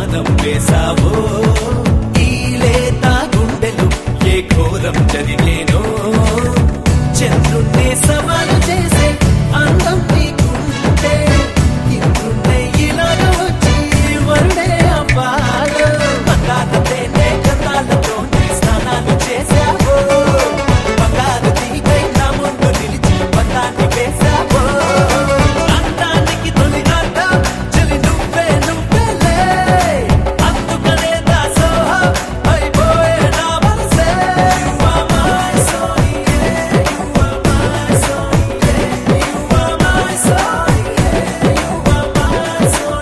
బాణం వేసావో ఈ లేత గుండెలు ఏ ఘోరం జరిగేనో చంద్రుణ్ణే సవాలు చేసే అందం నీకుంటే ఇంద్రుణ్ణే ఇలాగ వచ్చి వరుడే అవ్వాలో పకాలతేనే కథాలతోనే స్నానాలు చేశావో పకాలు తీగై నా ముందు నిలిచి పకాన్ని వేశావో అందానికి తొలి ఆట చెలి నువ్వే నువ్వేలే అందుకనే దాసోహం అయిపోయే నా మనసే You are my soul, yeah. You are my soul, yeah. You are my soul, yeah. You are my soul,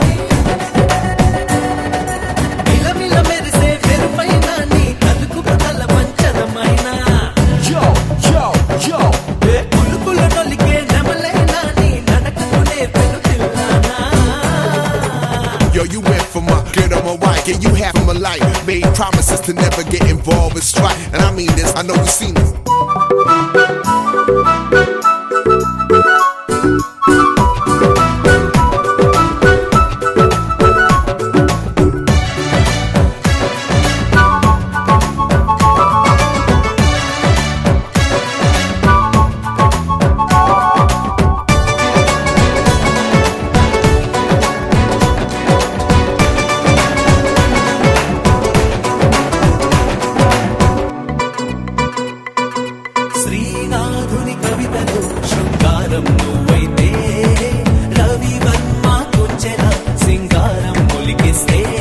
yeah. మిలమిల మెరిసే వెరుపైన నీ కలుకు బదల వంచనమైనా Yo, yo, yo. కులుకుల నొలికే నెమలైనా నీ నడకతోనే పెనుతిల్లానా Yo, you went from my girl to my wife, yeah, you half of my life. Made promises to never get involved with strife, and I mean this, I know you seen this. శ్రీనాథుని కవితలు శృంగారం నువ్వైతే రవివర్మ కొంచెల సింగారం మొలికిస్తే